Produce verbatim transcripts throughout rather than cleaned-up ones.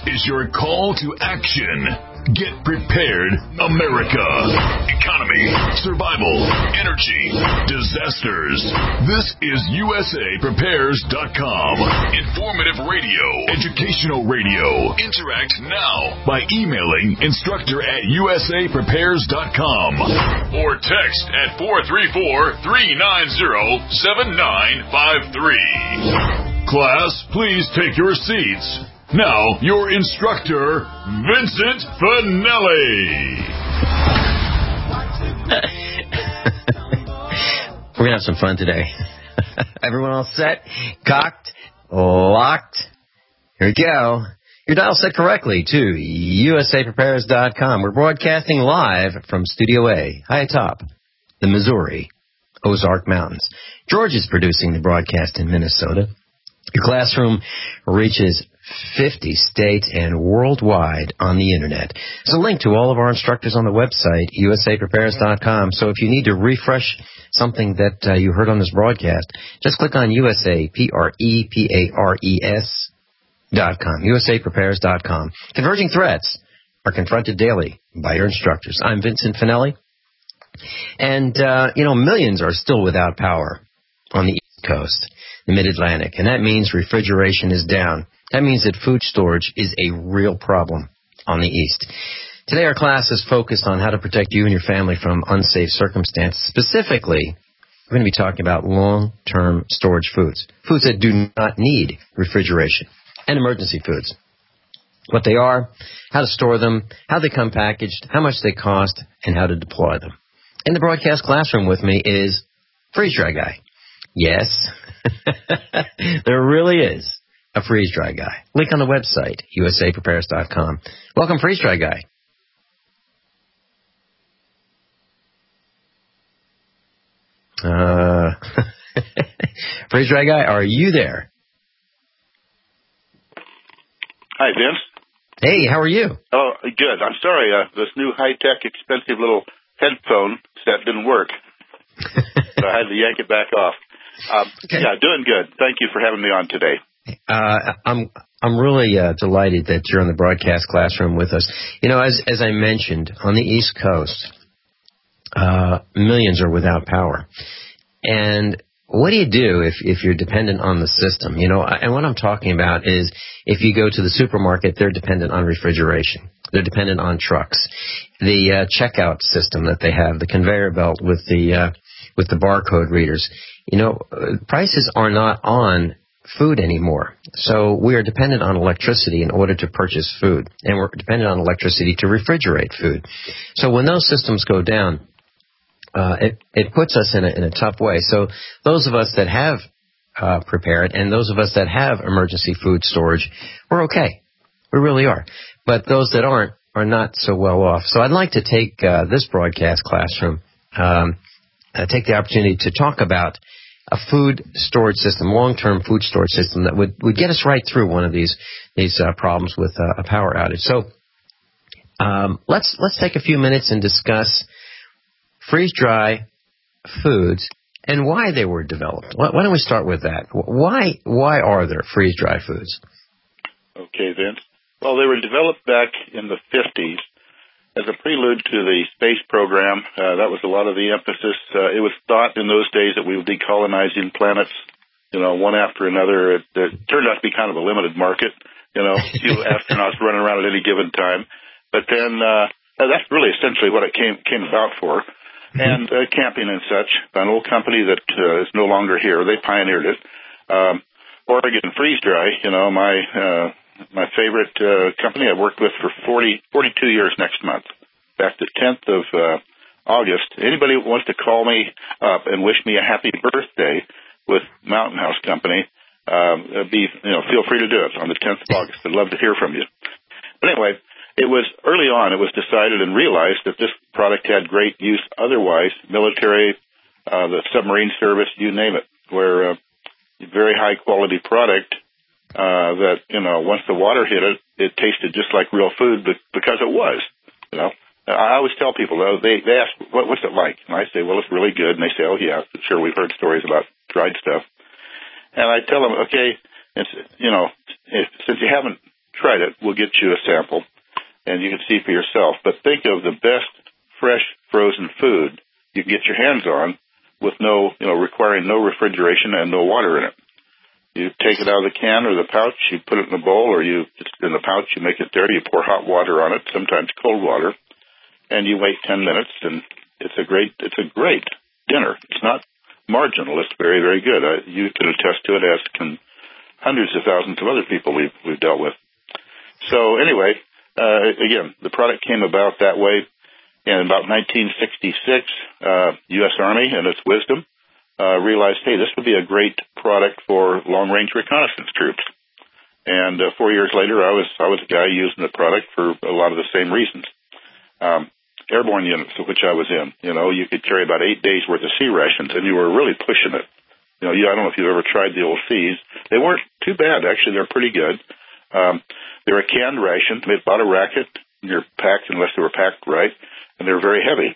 is your call to action. Get prepared, America. Economy, survival, energy, disasters. This is U S A Prepares dot com. Informative radio, educational radio. Interact now by emailing instructor at U S A Prepares dot com or text at four three four, three nine zero, seven nine five three. Class, please take your seats. Now, your instructor, Vincent Finelli. We're going to have some fun today. Everyone all set? Cocked? Locked? Here we go. Your dial set correctly to U S A Prepares dot com. We're broadcasting live from Studio A, high atop the Missouri Ozark Mountains. George is producing the broadcast in Minnesota. Your classroom reaches fifty states and worldwide on the Internet. There's a link to all of our instructors on the website, U S A Prepares dot com. So if you need to refresh something that uh, you heard on this broadcast, just click on U S A, P R E P A R E S dot com, U S A Prepares dot com. Converging threats are confronted daily by your instructors. I'm Vincent Finelli. And, uh, you know, millions are still without power on the East Coast, the Mid-Atlantic, and that means refrigeration is down. That means that food storage is a real problem on the East. Today our class is focused on how to protect you and your family from unsafe circumstances. Specifically, we're going to be talking about long-term storage foods, foods that do not need refrigeration, and emergency foods. What they are, how to store them, how they come packaged, how much they cost, and how to deploy them. In the broadcast classroom with me is Freeze Dry Guy. Yes, there really is a Freeze Dry Guy. Link on the website, U S A Prepares dot com. Welcome, Freeze Dry Guy. Uh, Freeze Dry Guy, are you there? Hi, Vince. Hey, how are you? Oh, good. I'm sorry. Uh, this new high-tech, expensive little headphone set didn't work. So I had to yank it back off. Um, okay. Yeah, doing good. Thank you for having me on today. Uh, I'm I'm really uh, delighted that you're in the broadcast classroom with us. You know, as as I mentioned, on the East Coast, uh, millions are without power. And what do you do if, if you're dependent on the system? You know, and what I'm talking about is if you go to the supermarket, they're dependent on refrigeration. They're dependent on trucks. The uh, checkout system that they have, the conveyor belt with the uh, with the barcode readers. You know, prices are not on food anymore. So we are dependent on electricity in order to purchase food, and we're dependent on electricity to refrigerate food. So when those systems go down, uh, it, it puts us in a, in a tough way. So those of us that have uh, prepared and those of us that have emergency food storage, we're okay. We really are. But those that aren't are not so well off. So I'd like to take uh, this broadcast classroom, um, uh, take the opportunity to talk about a food storage system, long-term food storage system that would, would get us right through one of these these uh, problems with uh, a power outage. So um, let's let's take a few minutes and discuss freeze-dry foods and why they were developed. Why, why don't we start with that? Why why are there freeze-dry foods? Okay, Vince. Well, they were developed back in the fifties. As a prelude to the space program, uh, that was a lot of the emphasis. Uh, it was thought in those days that we would be colonizing planets, you know, one after another. It, it turned out to be kind of a limited market, you know, a few astronauts running around at any given time. But then uh, that's really essentially what it came came about for. And uh, camping and such, an old company that uh, is no longer here, they pioneered it. Um, Oregon Freeze Dry, you know, my... Uh, My favorite uh, company I've worked with for forty, forty-two years next month. That's the tenth of uh, August. Anybody who wants to call me up and wish me a happy birthday with Mountain House Company, um, be you know feel free to do it on the tenth of August. I'd love to hear from you. But anyway, it was early on. It was decided and realized that this product had great use otherwise, military, uh, the submarine service, you name it, where uh, very high quality product. Uh, that, you know, once the water hit it, it tasted just like real food because it was, you know. I always tell people, though, they, they ask, what, what's it like? And I say, well, it's really good. And they say, oh, yeah, sure, we've heard stories about dried stuff. And I tell them, okay, it's, you know, if, since you haven't tried it, we'll get you a sample, and you can see for yourself. But think of the best fresh frozen food you can get your hands on with no, you know, requiring no refrigeration and no water in it. You take it out of the can or the pouch, you put it in a bowl, or you, it's in the pouch, you make it there, you pour hot water on it, sometimes cold water, and you wait ten minutes, and it's a great, it's a great dinner. It's not marginal. It's very, very good. I, you can attest to it, as can hundreds of thousands of other people we've, we've dealt with. So anyway, uh, again, the product came about that way. In about nineteen sixty-six, uh, U S Army, in its wisdom, uh, realized, hey, this would be a great product for long-range reconnaissance troops. And uh, four years later, I was I was a guy using the product for a lot of the same reasons. Um, airborne units, of which I was in, you know, you could carry about eight days worth of C rations, and you were really pushing it. You know, you, I don't know if you've ever tried the old C's. They weren't too bad, actually. They're pretty good. Um, they're a canned ration. They about a racket. You're packed unless they were packed right. And they're very heavy.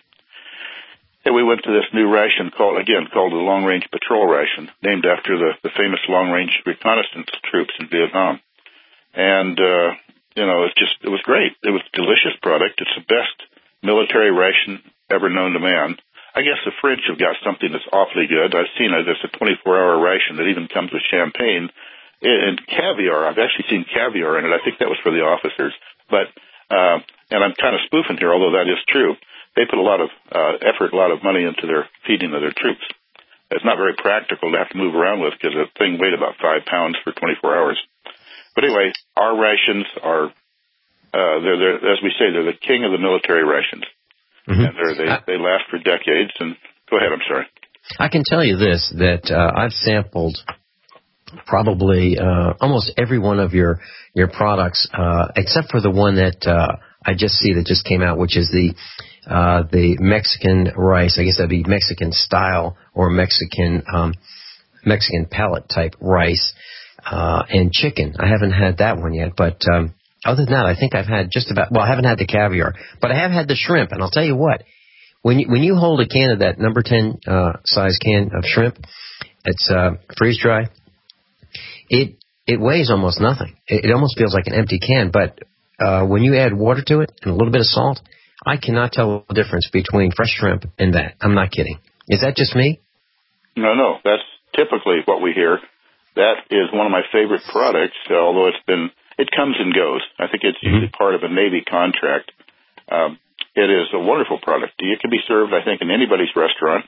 And we went to this new ration called, again, called the Long Range Patrol Ration, named after the, the famous Long Range reconnaissance troops in Vietnam. And, uh, you know, it's just, it was great. It was a delicious product. It's the best military ration ever known to man. I guess the French have got something that's awfully good. I've seen it. It's a twenty-four hour ration that even comes with champagne and caviar. I've actually seen caviar in it. I think that was for the officers. But, uh, and I'm kind of spoofing here, although that is true. They put a lot of uh, effort, a lot of money into their feeding of their troops. It's not very practical to have to move around with because the thing weighed about five pounds for twenty-four hours. But anyway, our rations are, uh, they're, they're, as we say, they're the king of the military rations. Mm-hmm. And they're, they they last for decades. And go ahead, I'm sorry. I can tell you this, that uh, I've sampled probably uh, almost every one of your your products, uh, except for the one that uh, I just see that just came out, which is the uh, the Mexican rice. I guess that'd be Mexican style or Mexican um, Mexican pellet type rice uh, and chicken. I haven't had that one yet, but um, other than that, I think I've had just about. Well, I haven't had the caviar, but I have had the shrimp, and I'll tell you what. When you, when you hold a can of that number ten uh, size can of shrimp, it's uh, freeze dry. It it weighs almost nothing. It, it almost feels like an empty can. But uh, when you add water to it and a little bit of salt, I cannot tell the difference between fresh shrimp and that. I'm not kidding. Is that just me? No, no. That's typically what we hear. That is one of my favorite products. Although it's been, it comes and goes. I think it's usually mm-hmm. part of a Navy contract. Um, It is a wonderful product. It can be served, I think, in anybody's restaurant.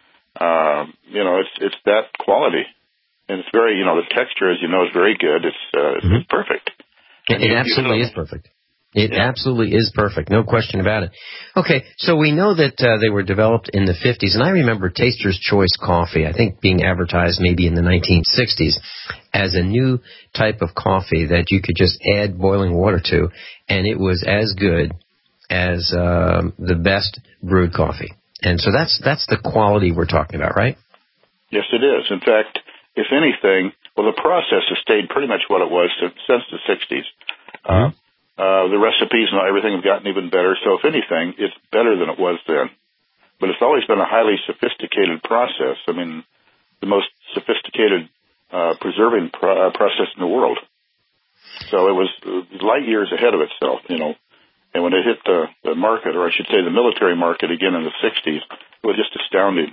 Uh, you know, it's it's that quality, and it's very, you know, the texture, as you know, is very good. It's uh, mm-hmm. it's perfect. It, it absolutely is perfect. It yeah. absolutely is perfect, no question about it. Okay, so we know that uh, they were developed in the fifties, and I remember Taster's Choice coffee, I think, being advertised maybe in the nineteen sixties as a new type of coffee that you could just add boiling water to, and it was as good as uh, the best brewed coffee. And so that's that's the quality we're talking about, right? Yes, it is. In fact, if anything, well, the process has stayed pretty much what it was since the sixties. Mm-hmm. Uh, uh, the recipes and everything have gotten even better. So if anything, it's better than it was then. But it's always been a highly sophisticated process. I mean, the most sophisticated uh, preserving pro- uh, process in the world. So it was light years ahead of itself, you know. And when it hit the, the market, or I should say the military market again in the sixties, it was just astounding.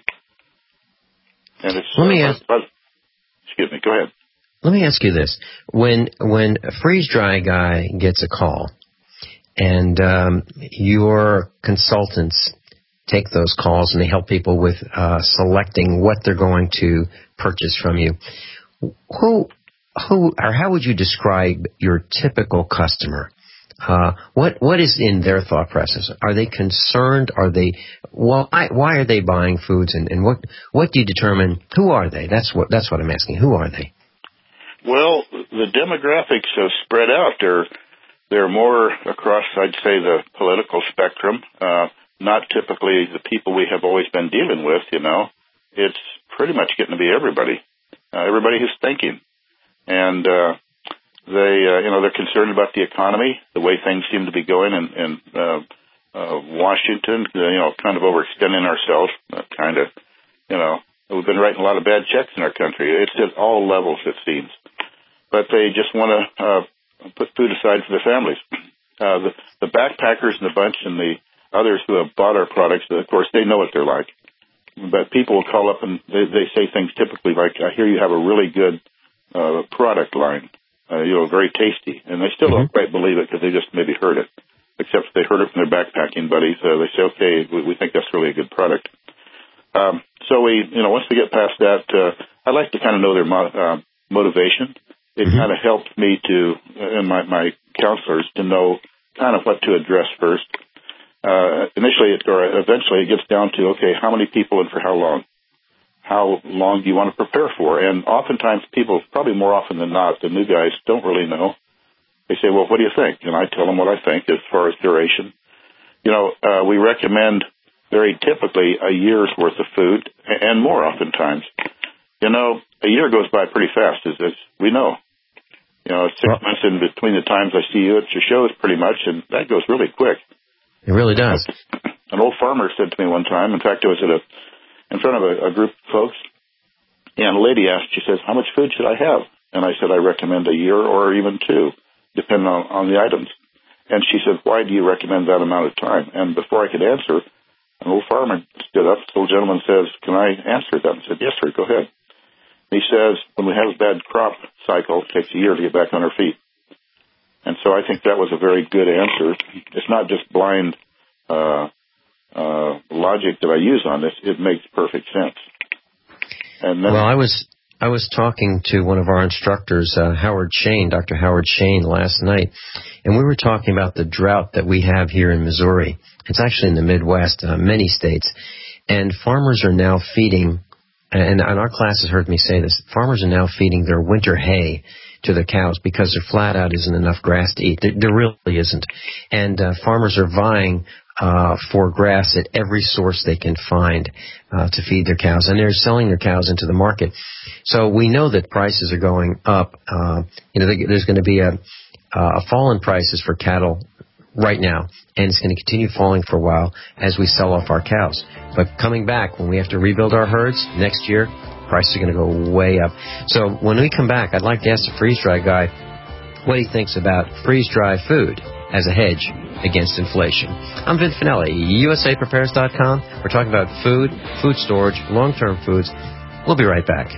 And it's, let me uh, ask, but, excuse me, go ahead. Let me ask you this. When when a freeze-dry guy gets a call and um, your consultants take those calls and they help people with uh, selecting what they're going to purchase from you, who, who or how would you describe your typical customer? Uh, what what is in their thought process? Are they concerned? Are they why why are they buying foods? And, and what what do you determine? Who are they? That's what that's what I'm asking. Who are they? Well, the demographics have spread out. They're they're more across, I'd say, the political spectrum. Uh, not typically the people we have always been dealing with. You know, it's pretty much getting to be everybody. Uh, everybody who's thinking, and. Uh, They, uh, you know, they're concerned about the economy, the way things seem to be going in, in uh, uh, Washington, you know, kind of overextending ourselves, uh, kind of, you know, we've been writing a lot of bad checks in our country. It's at all levels, it seems. But they just want a, uh, put food aside for their families. Uh, the, the backpackers in the bunch and the others who have bought our products, of course, they know what they're like. But people will call up and they, they say things typically like, I hear you have a really good uh, product line, uh, you know, very tasty. And they still mm-hmm. don't quite believe it because they just maybe heard it. Except if they heard it from their backpacking buddies, uh, they say, okay, we, we think that's really a good product. Um, so we, you know, once we get past that, uh, I like to kind of know their mo- uh, motivation. It mm-hmm. kind of helps me to, and my, my counselors to know kind of what to address first. Uh, initially, it, or eventually, it gets down to, okay, how many people and for how long? How long do you want to prepare for? And oftentimes, people, probably more often than not, the new guys don't really know. They say, well, what do you think? And I tell them what I think as far as duration. You know, uh, we recommend very typically a year's worth of food and more oftentimes. You know, a year goes by pretty fast, as, as we know. You know, six well, months in between the times I see you at your shows pretty much, and that goes really quick. It really does. An old farmer said to me one time, in fact, I was at a, in front of a, a group of folks, and a lady asked, she says, how much food should I have? And I said, I recommend a year or even two, depending on, on the items. And she said, why do you recommend that amount of time? And before I could answer, an old farmer stood up. The old gentleman says, can I answer that? I said, yes, sir, go ahead. And he says, when we have a bad crop cycle, it takes a year to get back on our feet. And so I think that was a very good answer. It's not just blind uh, uh, logic that I use on this. It makes perfect sense. And then, well, I was I was talking to one of our instructors, uh, Howard Shane, Doctor Howard Shane, last night, and we were talking about the drought that we have here in Missouri. It's actually in the Midwest, uh, many states, and farmers are now feeding, and, and our classes heard me say this, farmers are now feeding their winter hay to the cows because there flat out isn't enough grass to eat. There, there really isn't. And uh, farmers are vying uh, for grass at every source they can find uh, to feed their cows. And they're selling their cows into the market. So we know that prices are going up. Uh, you know, there's going to be a, a fall in prices for cattle right now, and it's going to continue falling for a while as we sell off our cows. But coming back, when we have to rebuild our herds next year, prices are going to go way up. So when we come back, I'd like to ask the freeze-dry guy what he thinks about freeze-dry food as a hedge against inflation. I'm Vin Finelli, U S A Prepares dot com. We're talking about food, food storage, long-term foods. We'll be right back.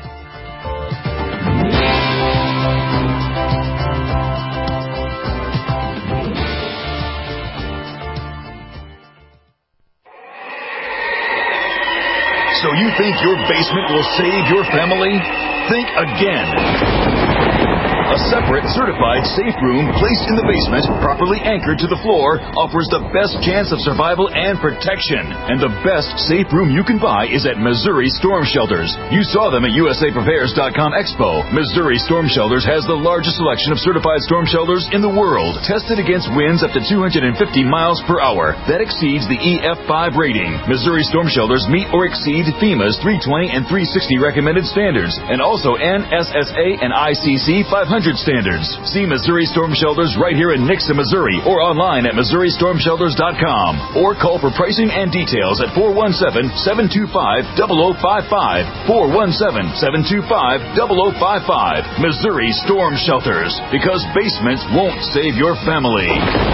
So you think your basement will save your family? Think again. A separate, certified safe room placed in the basement, properly anchored to the floor, offers the best chance of survival and protection. And the best safe room you can buy is at Missouri Storm Shelters. You saw them at U S A Prepares dot com Expo. Missouri Storm Shelters has the largest selection of certified storm shelters in the world, tested against winds up to two hundred fifty miles per hour. That exceeds the E F five rating. Missouri Storm Shelters meet or exceed FEMA's three twenty and three sixty recommended standards, and also N S S A and I C C five hundred standards. See Missouri Storm Shelters right here in Nixa, Missouri, or online at Missouri Storm Shelters dot com, or call for pricing and details at four one seven, seven two five, zero zero five five, four one seven, seven two five, zero zero five five. Missouri Storm Shelters, because basements won't save your family.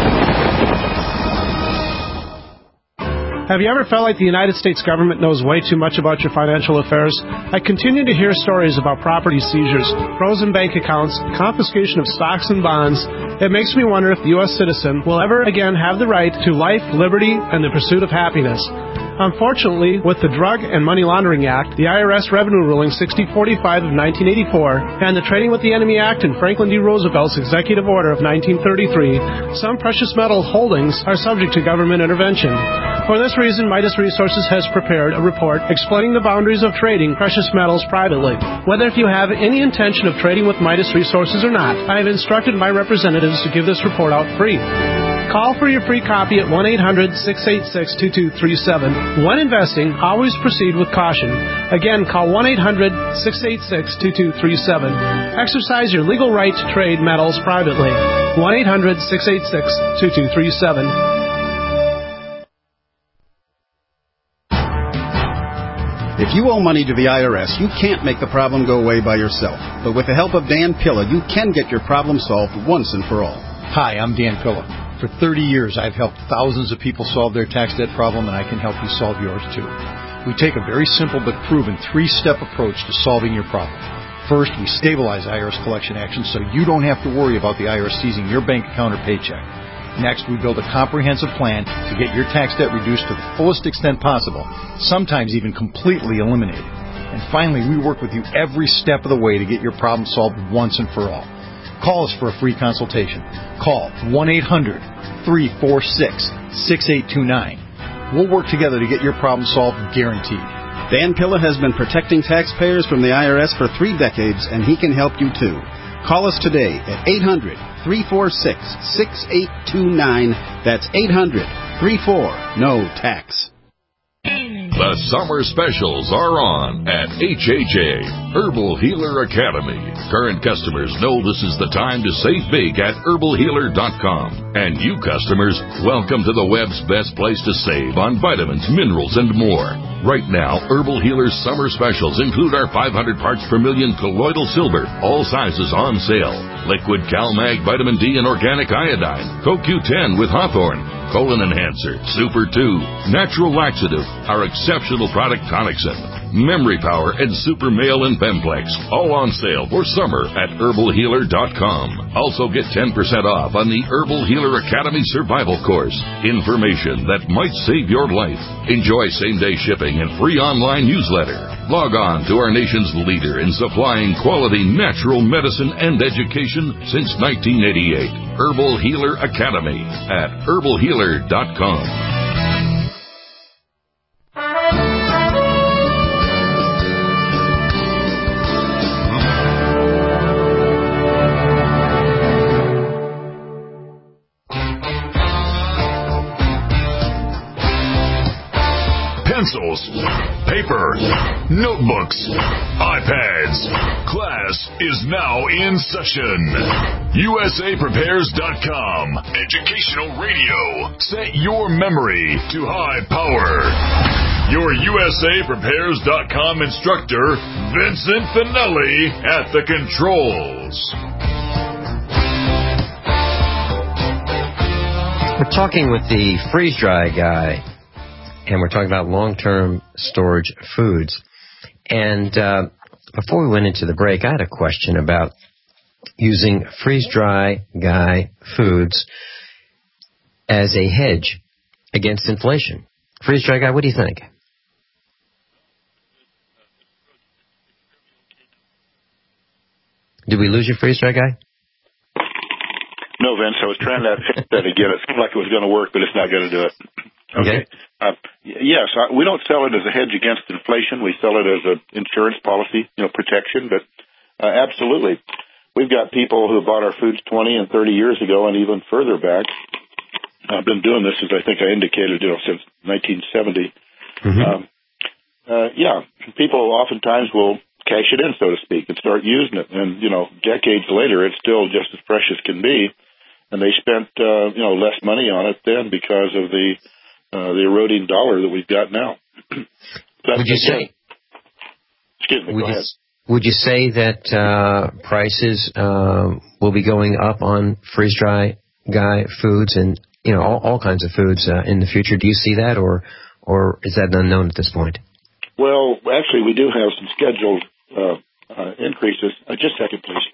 Have you ever felt like the United States government knows way too much about your financial affairs? I continue to hear stories about property seizures, frozen bank accounts, confiscation of stocks and bonds. It makes me wonder if the U S citizen will ever again have the right to life, liberty, and the pursuit of happiness. Unfortunately, with the Drug and Money Laundering Act, the I R S Revenue Ruling sixty forty-five of nineteen eighty-four, and the Trading with the Enemy Act and Franklin D. Roosevelt's Executive Order of nineteen thirty-three, some precious metal holdings are subject to government intervention. For this reason, Midas Resources has prepared a report explaining the boundaries of trading precious metals privately. Whether if you have any intention of trading with Midas Resources or not, I have instructed my representatives to give this report out free. Call for your free copy at one eight hundred, six eight six, two two three seven. When investing, always proceed with caution. Again, call one eight hundred, six eight six, two two three seven. Exercise your legal right to trade metals privately. one eight hundred, six eight six, two two three seven. If you owe money to the I R S, you can't make the problem go away by yourself. But with the help of Dan Pilla, you can get your problem solved once and for all. Hi, I'm Dan Pilla. For thirty years, I've helped thousands of people solve their tax debt problem, and I can help you solve yours too. We take a very simple but proven three-step approach to solving your problem. First, we stabilize I R S collection actions so you don't have to worry about the I R S seizing your bank account or paycheck. Next, we build a comprehensive plan to get your tax debt reduced to the fullest extent possible, sometimes even completely eliminated. And finally, we work with you every step of the way to get your problem solved once and for all. Call us for a free consultation. Call one eight hundred, three four six, six eight two nine. We'll work together to get your problem solved, guaranteed. Dan Pilla has been protecting taxpayers from the I R S for three decades, and he can help you too. Call us today at eight hundred, three four six, six eight two nine. That's eight hundred, three four, N O T A X. The summer specials are on at H H A, Herbal Healer Academy. Current customers know this is the time to save big at herbal healer dot com. And you customers, welcome to the web's best place to save on vitamins, minerals, and more. Right now, Herbal Healer's summer specials include our five hundred parts per million colloidal silver, all sizes on sale. Liquid CalMag Vitamin D and Organic Iodine, Co Q ten with Hawthorne, Colon Enhancer, Super two, Natural Laxative, our exceptional product Tonicsyn, Memory Power, and Super Male and Bemplex, all on sale for summer at herbal healer dot com. Also get ten percent off on the Herbal Healer Academy Survival Course. Information that might save your life. Enjoy same-day shipping and free online newsletter. Log on to our nation's leader in supplying quality natural medicine and education since nineteen eighty-eight. Herbal Healer Academy at herbal healer dot com. Pencils, paper, notebooks, iPads. Class is now in session. U S A Prepares dot com. Educational radio. Set your memory to high power. Your U S A Prepares dot com instructor, Vincent Finelli, at the controls. We're talking with the freeze-dry guy, and we're talking about long-term storage foods. And uh, before we went into the break, I had a question about using freeze-dry guy foods as a hedge against inflation. Freeze-dry guy, what do you think? Did we lose your freeze-dry guy? No, Vince, I was trying to hit that again. It seemed like it was going to work, but it's not going to do it. Okay. okay. Uh, yes, uh, we don't sell it as a hedge against inflation. We sell it as an insurance policy, you know, protection. But uh, absolutely, we've got people who bought our foods twenty and thirty years ago, and even further back. I've been doing this, as I think I indicated, you know, since nineteen seventy. Mm-hmm. Um, uh, yeah, people oftentimes will cash it in, so to speak, and start using it. And, you know, decades later, it's still just as fresh as can be. And they spent, uh, you know, less money on it then because of the uh, the eroding dollar that we've got now. Would you say? Excuse me. Would go you, ahead. Would you say that uh, prices uh, will be going up on freeze-dry guy foods and, you know, all, all kinds of foods uh, in the future? Do you see that, or or is that unknown at this point? Well, actually, we do have some scheduled uh, uh, increases. Uh, just a second, please.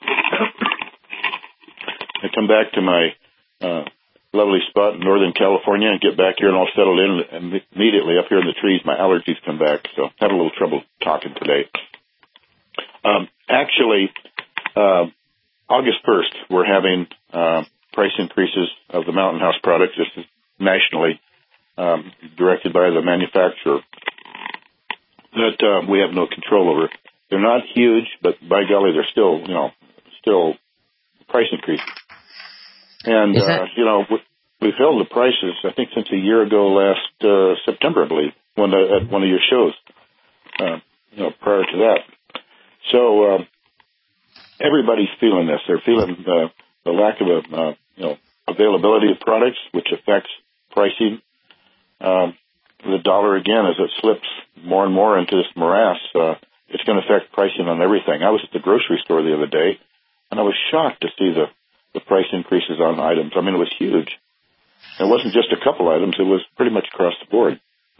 I come back to my uh, lovely spot in Northern California and get back here and all settled in, and immediately up here in the trees, my allergies come back, so had a little trouble talking today. Um, actually, uh, August first, we're having uh, price increases of the Mountain House products. This is nationally um, directed by the manufacturer that uh, we have no control over. They're not huge, but by golly, they're still, you know, still price increases. And, uh, you know, we've held the prices, I think, since a year ago last uh, September, I believe, when uh, at one of your shows, uh, you know, prior to that. So um, everybody's feeling this. They're feeling the, the lack of, a, uh, you know, availability of products, which affects pricing. Um, the dollar, again, as it slips more and more into this morass, uh, it's going to affect pricing on everything. I was at the grocery store the other day, and I was shocked to see the, the price increases on items. I mean, it was huge. It wasn't just a couple items. It was pretty much across the board.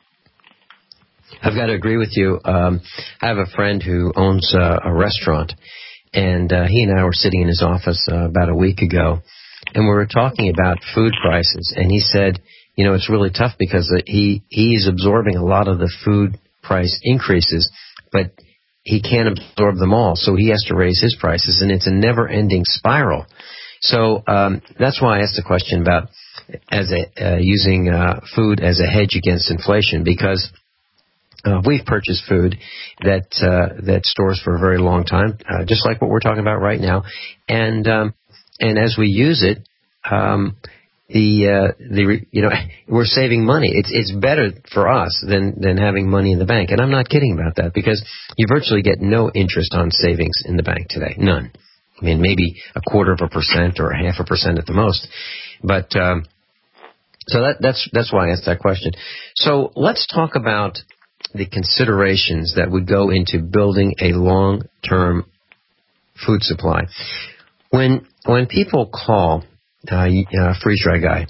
I've got to agree with you. Um, I have a friend who owns uh, a restaurant, and uh, he and I were sitting in his office uh, about a week ago, and we were talking about food prices, and he said, you know, it's really tough because he he's absorbing a lot of the food price increases, but he can't absorb them all, so he has to raise his prices, and it's a never-ending spiral. So um, that's why I asked the question about as a, uh, using uh, food as a hedge against inflation, because uh, we've purchased food that uh, that stores for a very long time, uh, just like what we're talking about right now, and um, and as we use it, um, the uh, the you know we're saving money. It's it's better for us than than having money in the bank, and I'm not kidding about that, because you virtually get no interest on savings in the bank today, none. I mean, maybe a quarter of a percent or a half a percent at the most, but um, so that that's that's why I asked that question. So let's talk about the considerations that would go into building a long-term food supply. When when people call uh, uh, Freeze Dry Guy,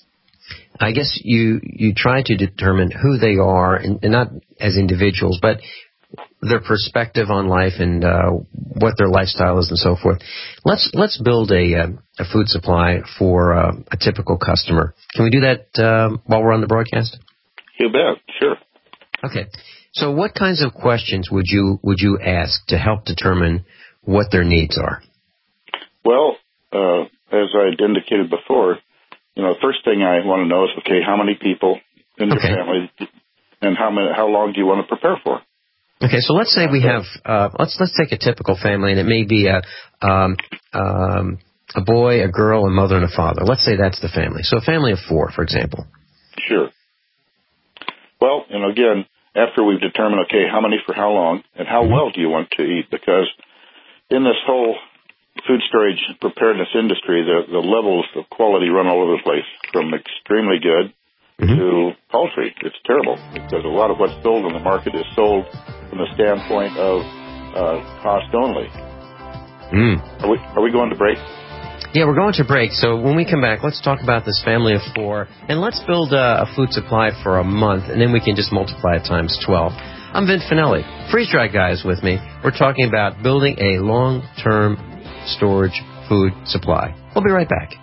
I guess you you try to determine who they are, and, and not as individuals, but their perspective on life and uh, what their lifestyle is and so forth. Let's let's build a a, a food supply for uh, a typical customer. Can we do that um, while we're on the broadcast? You bet, sure. Okay. So what kinds of questions would you would you ask to help determine what their needs are? Well, uh, as I had indicated before, you know, the first thing I want to know is, okay, how many people in your okay. family, and how many, how long do you want to prepare for? Okay, so let's say we have uh, let's let's take a typical family, and it may be a um, um, a boy, a girl, a mother, and a father. Let's say that's the family. So a family of four, for example. Sure. Well, you know, again, after we've determined, okay, how many for how long, and how well do you want to eat? Because in this whole food storage preparedness industry, the, the levels of quality run all over the place, from extremely good mm-hmm. to paltry. It's terrible, because a lot of what's sold in the market is sold from the standpoint of uh, cost only. Mm. Are we, are we going to break? Yeah, we're going to break. So when we come back, let's talk about this family of four, and let's build a, a food supply for a month, and then we can just multiply it times twelve. I'm Vin Finelli. Freeze Dry Guy is with me. We're talking about building a long-term storage food supply. We'll be right back.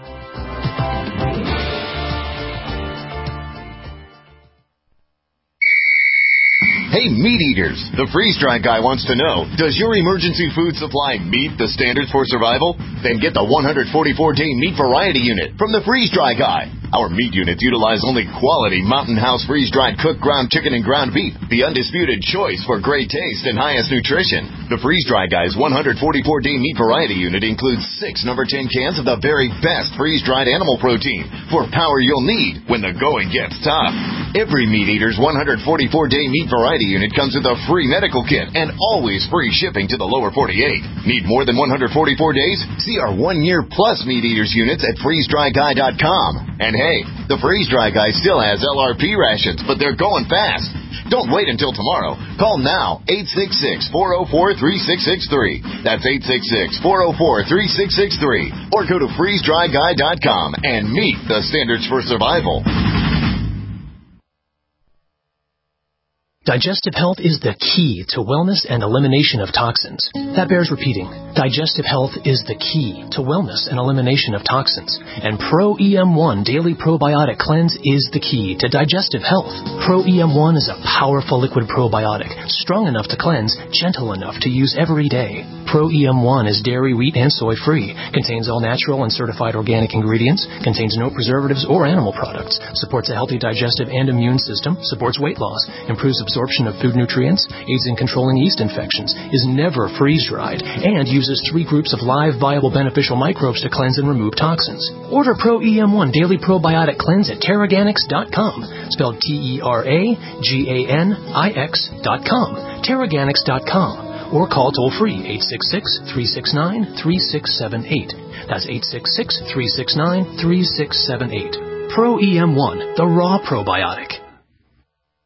Hey, meat eaters, the Freeze Dry Guy wants to know, does your emergency food supply meet the standards for survival? Then get the one hundred forty-four day meat variety unit from the Freeze Dry Guy. Our meat units utilize only quality Mountain House freeze-dried cooked ground chicken and ground beef, the undisputed choice for great taste and highest nutrition. The Freeze Dry Guy's one hundred forty-four day meat variety unit includes six number ten cans of the very best freeze-dried animal protein for power you'll need when the going gets tough. Every meat eater's one hundred forty-four day meat variety unit comes with a free medical kit and always free shipping to the lower forty-eight. Need more than one hundred forty-four days? See our one-year plus meat eaters units at freeze dry guy dot com. And hey, the Freeze Dry Guy still has L R P rations, but they're going fast. Don't wait until tomorrow. Call now, eight six six, four oh four, three six six three. That's eight six six, four oh four, three six six three. Or go to freeze dry guy dot com and meet the standards for survival. Digestive health is the key to wellness and elimination of toxins. That bears repeating. Digestive health is the key to wellness and elimination of toxins. And Pro E M one Daily Probiotic Cleanse is the key to digestive health. Pro E M one is a powerful liquid probiotic, strong enough to cleanse, gentle enough to use every day. Pro E M one is dairy, wheat, and soy-free, contains all natural and certified organic ingredients, contains no preservatives or animal products, supports a healthy digestive and immune system, supports weight loss, improves absorption of food nutrients, aids in controlling yeast infections, is never freeze-dried, and uses three groups of live, viable, beneficial microbes to cleanse and remove toxins. Order Pro E M one Daily Probiotic Cleanse at Terraganix dot com, spelled T E R A G A N I X dot com, Terraganix dot com. Or call toll-free eight six six, three six nine, three six seven eight. That's eight six six, three six nine, three six seven eight. Pro E M one, the raw probiotic.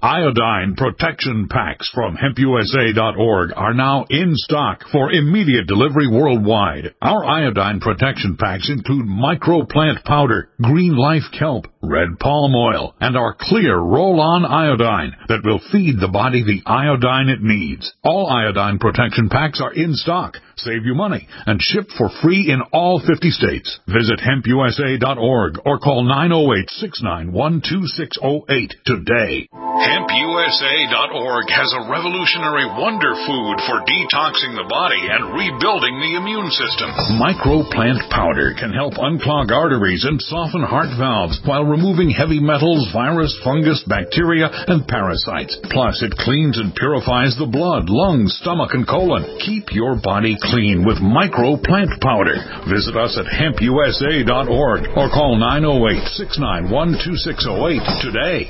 Iodine protection packs from hemp U S A dot org are now in stock for immediate delivery worldwide. Our iodine protection packs include microplant powder, green life kelp, red palm oil, and our clear roll-on iodine that will feed the body the iodine it needs. All iodine protection packs are in stock, save you money, and shipped for free in all fifty states. Visit hemp U S A dot org or call nine oh eight, six nine one, two six oh eight today. hemp U S A dot org has a revolutionary wonder food for detoxing the body and rebuilding the immune system. Microplant powder can help unclog arteries and soften heart valves while removing heavy metals, virus, fungus, bacteria, and parasites. Plus, it cleans and purifies the blood, lungs, stomach, and colon. Keep your body clean with Microplant powder. Visit us at hemp U S A dot org or call nine oh eight, six nine one, two six oh eight today.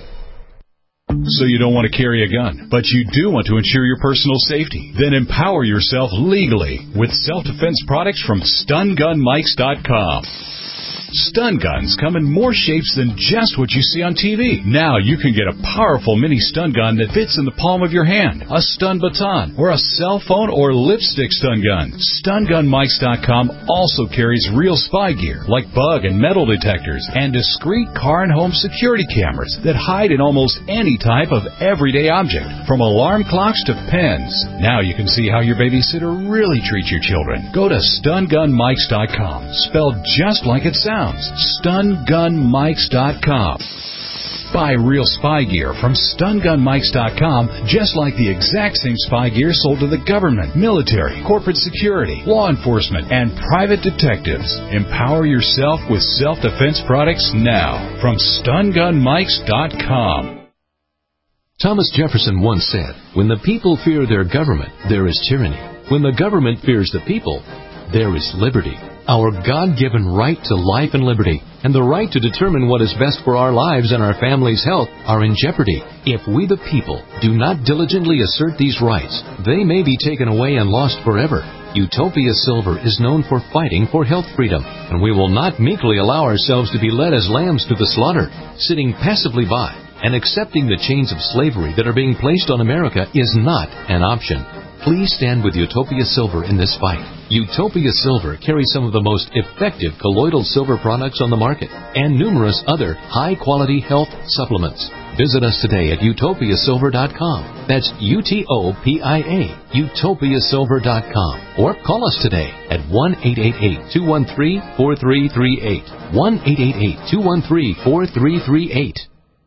So you don't want to carry a gun, but you do want to ensure your personal safety? Then empower yourself legally with self-defense products from stun gun mikes dot com. Stun guns come in more shapes than just what you see on T V. Now you can get a powerful mini stun gun that fits in the palm of your hand, a stun baton, or a cell phone or lipstick stun gun. stun gun mikes dot com also carries real spy gear like bug and metal detectors and discreet car and home security cameras that hide in almost any type of everyday object, from alarm clocks to pens. Now you can see how your babysitter really treats your children. Go to stun gun mikes dot com, spelled just like it sounds. stun gun mikes dot com. Buy real spy gear from stun gun mikes dot com, just like the exact same spy gear sold to the government, military, corporate security, law enforcement, and private detectives. Empower yourself with self-defense products now from stun gun mikes dot com. Thomas Jefferson once said, "When the people fear their government, there is tyranny. When the government fears the people, there is liberty." Our God-given right to life and liberty, and the right to determine what is best for our lives and our family's health, are in jeopardy. If we the people do not diligently assert these rights, they may be taken away and lost forever. Utopia Silver is known for fighting for health freedom, and we will not meekly allow ourselves to be led as lambs to the slaughter. Sitting passively by and accepting the chains of slavery that are being placed on America is not an option. Please stand with Utopia Silver in this fight. Utopia Silver carries some of the most effective colloidal silver products on the market and numerous other high-quality health supplements. Visit us today at utopia silver dot com. That's U T O P I A, utopia silver dot com. Or call us today at one eight eight eight, two one three, four three three eight. one eight eight eight, two one three, four three three eight.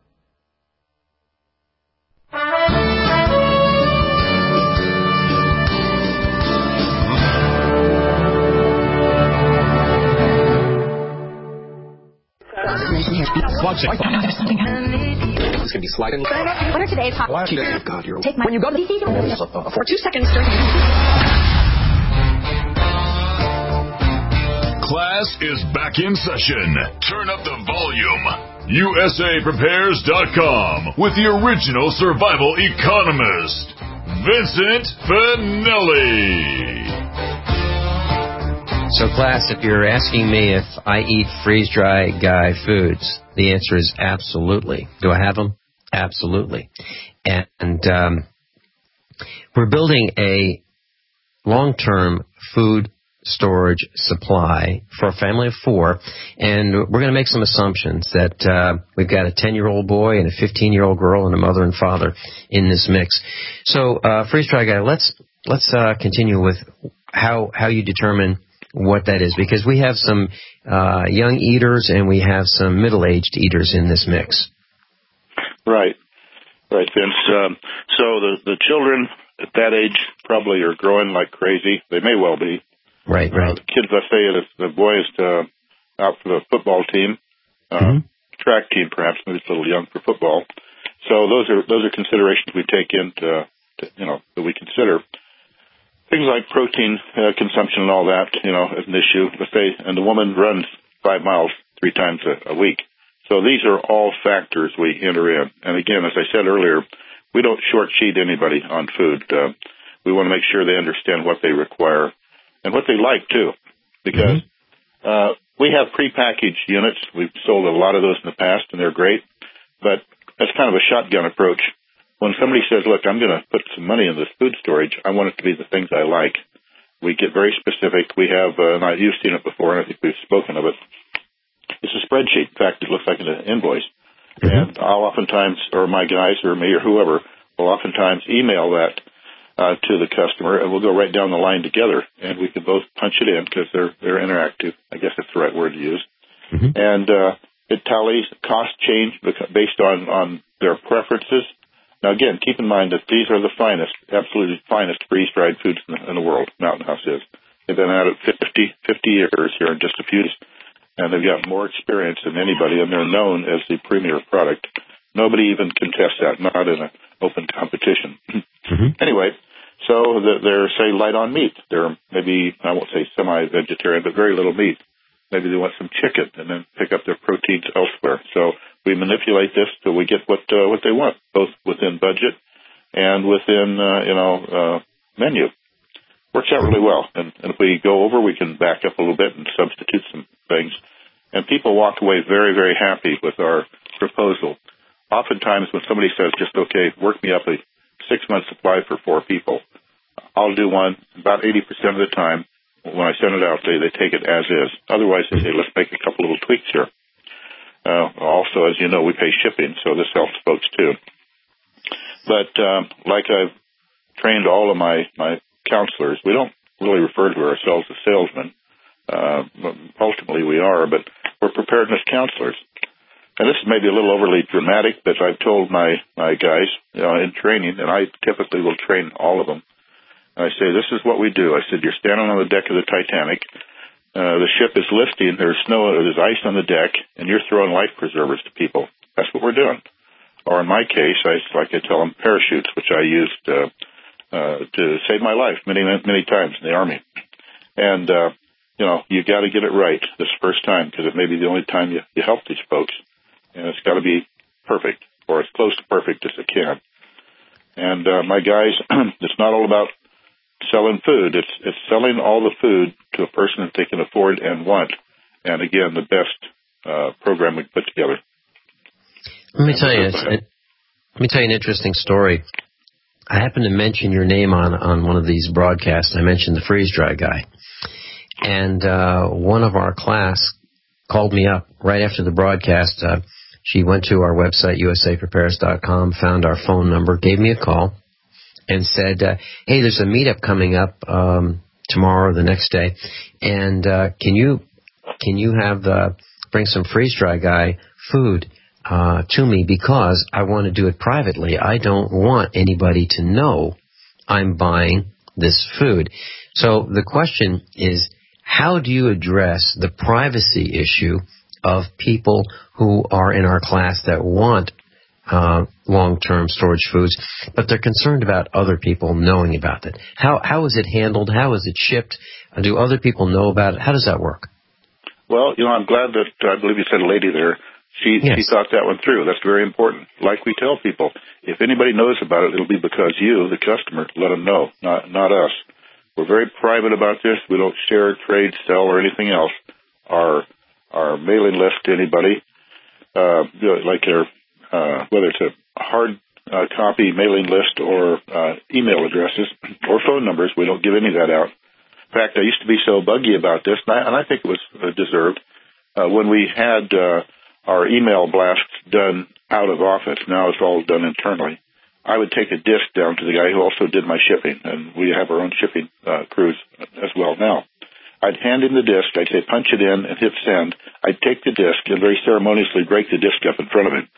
It's going to be sliding. What are today's hot? Oh, God, you're... Take my... When you go to the... For two seconds, during... Class is back in session. Turn up the volume. U S A prepares dot com with the original survival economist, Vincent Finelli. So, class, if you're asking me if I eat freeze-dried guy foods, the answer is absolutely. Do I have them? Absolutely. And, and um, we're building a long-term food storage supply for a family of four, and we're going to make some assumptions that uh, we've got a ten-year-old boy and a fifteen-year-old girl and a mother and father in this mix. So, uh, freeze-dried guy, let's let's uh, continue with how how you determine what that is, because we have some uh, young eaters and we have some middle-aged eaters in this mix. Right, right, Vince. Um, so the the children at that age probably are growing like crazy. They may well be. Right, right. Uh, the kids, I say, the, the boy is uh, out for the football team, uh, mm-hmm. track team, perhaps. Maybe it's a little young for football. So those are those are considerations we take into, to, you know, that we consider. Things like protein uh, consumption and all that, you know, is an issue. Let's say, and the woman runs five miles three times a, a week. So these are all factors we enter in. And again, as I said earlier, we don't short-sheet anybody on food. Uh, we want to make sure they understand what they require and what they like, too. Because mm-hmm. uh, we have prepackaged units. We've sold a lot of those in the past, and they're great. But that's kind of a shotgun approach. when somebody says, look, I'm going to put some money in this food storage, I want it to be the things I like. We get very specific. We have, uh, and I, you've seen it before, and I think we've spoken of it. It's a spreadsheet. In fact, it looks like an invoice. Mm-hmm. And I'll oftentimes, or my guys or me or whoever, will oftentimes email that uh, to the customer, and we'll go right down the line together, and we can both punch it in because they're they're interactive. I guess that's the right word to use. Mm-hmm. And uh, it tallies cost change based on, on their preferences. Now, again, keep in mind that these are the finest, absolutely finest freeze-dried foods in the, in the world, Mountain House is. They've been at it fifty, fifty years here in just a few days, and they've got more experience than anybody, and they're known as the premier product. Nobody even contests that, not in an open competition. Mm-hmm. Anyway, so they're, say, light on meat. They're maybe, I won't say semi-vegetarian, but very little meat. Maybe they want some chicken and then pick up their proteins elsewhere. So we manipulate this till we get what uh, what they want, both within budget and within, uh, you know, uh, menu. Works out really well. And, and if we go over, we can back up a little bit and substitute some things. And people walk away very, very happy with our proposal. Oftentimes when somebody says, just, okay, work me up a six-month supply for four people, I'll do one about eighty percent of the time. When I send it out, they, they take it as is. Otherwise, they say, let's make a couple little tweaks here. Uh, also, as you know, we pay shipping, so this helps folks too. But um, like I've trained all of my, my counselors, we don't really refer to ourselves as salesmen. Uh, ultimately, we are, but we're preparedness counselors. And this is maybe a little overly dramatic, but I've told my, my guys you know, in training, and I typically will train all of them. I say, this is what we do. I said, you're standing on the deck of the Titanic. Uh, the ship is lifting. There's snow, there's ice on the deck, and you're throwing life preservers to people. That's what we're doing. Or in my case, I like I tell them, parachutes, which I used uh, uh, to save my life many, many times in the Army. And, uh, you know, you got to get it right this first time because it may be the only time you, you help these folks. And it's got to be perfect or as close to perfect as it can. And uh, my guys, it's not all about selling food. It's it's selling all the food to a person that they can afford and want. And again, the best uh, program we can put together. Let me tell you, let me tell you an interesting story. I happened to mention your name on, on one of these broadcasts. I mentioned the freeze dry guy, and uh, one of our class called me up right after the broadcast. Uh, she went to our website, U S A prepares dot com, found our phone number, gave me a call. And said, uh, hey, there's a meetup coming up um, tomorrow or the next day, and uh, can you can you have uh, bring some freeze dry guy food uh, to me because I want to do it privately. I don't want anybody to know I'm buying this food. So the question is, how do you address the privacy issue of people who are in our class that want Uh, long-term storage foods, but they're concerned about other people knowing about it? How how is it handled? How is it shipped? Uh, do other people know about it? How does that work? Well, you know, I'm glad that uh, I believe you said a lady there. She yes. she thought that one through. That's very important. Like we tell people, if anybody knows about it, it'll be because you, the customer, let them know, not not us. We're very private about this. We don't share, trade, sell, or anything else. Our our mailing list to anybody, uh, like their Uh, whether it's a hard uh, copy mailing list or uh, email addresses or phone numbers, we don't give any of that out. In fact, I used to be so buggy about this, and I, and I think it was uh, deserved. Uh, when we had uh, our email blasts done out of office, now it's all done internally, I would take a disc down to the guy who also did my shipping, and we have our own shipping uh, crews as well now. I'd hand him the disc. I'd say, punch it in and hit send. I'd take the disc and very ceremoniously break the disc up in front of him.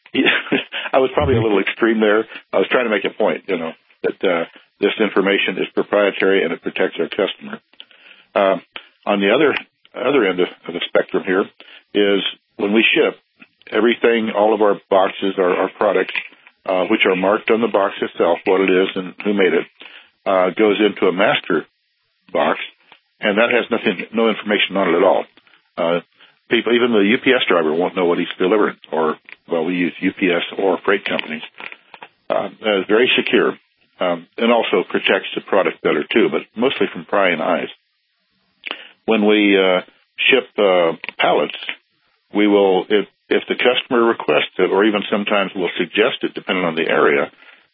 I was probably a little extreme there. I was trying to make a point, you know, that uh, this information is proprietary and it protects our customer. Uh, on the other other end of, of the spectrum here is when we ship, everything, all of our boxes, our, our products, uh, which are marked on the box itself, what it is and who made it, uh, goes into a master box, and that has nothing, no information on it at all. Uh, people, even the U P S driver won't know what he's delivering, or, well, we use U P S or freight companies. Uh, it's very secure, um, and also protects the product better, too, but mostly from prying eyes. When we uh, ship uh, pallets, we will, if, if the customer requests it, or even sometimes we'll suggest it, depending on the area,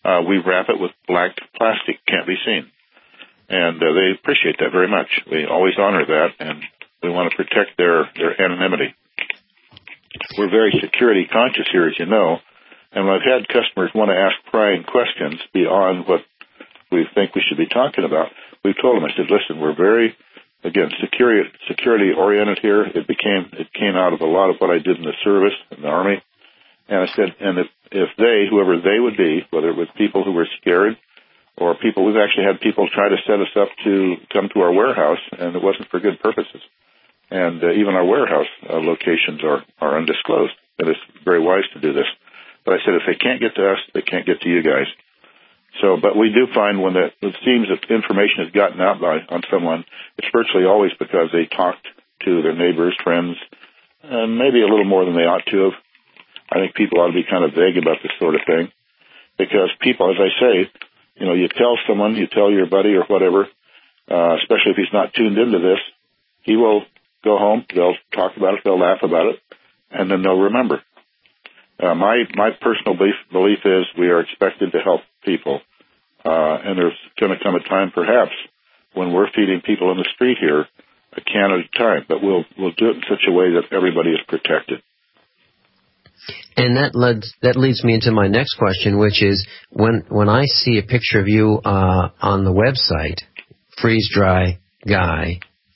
uh, we wrap it with black plastic, can't be seen. And uh, they appreciate that very much. We always honor that, and we want to protect their, their anonymity. We're very security conscious here, as you know, and I've had customers want to ask prying questions beyond what we think we should be talking about. We've told them, I said, listen, we're very, again, security, security oriented here. It became, it came out of a lot of what I did in the service, in the Army. And I said, and if, if they, whoever they would be, whether it was people who were scared or people, we've actually had people try to set us up to come to our warehouse, and it wasn't for good purposes. And uh, even our warehouse uh, locations are, are undisclosed. And it's very wise to do this. But I said, if they can't get to us, they can't get to you guys. So, but we do find when the, it seems that information has gotten out by, on someone, it's virtually always because they talked to their neighbors, friends, and maybe a little more than they ought to have. I think people ought to be kind of vague about this sort of thing, because people, as I say, you know, you tell someone, you tell your buddy or whatever, uh, especially if he's not tuned into this, he will go home, they'll talk about it, they'll laugh about it, and then they'll remember. Uh, my, my personal belief, belief is we are expected to help people, uh, and there's going to come a time perhaps when we're feeding people in the street here a can at a time, but we'll, we'll do it in such a way that everybody is protected. And that leads that leads me into my next question, which is when when I see a picture of you uh, on the website, freeze dry guy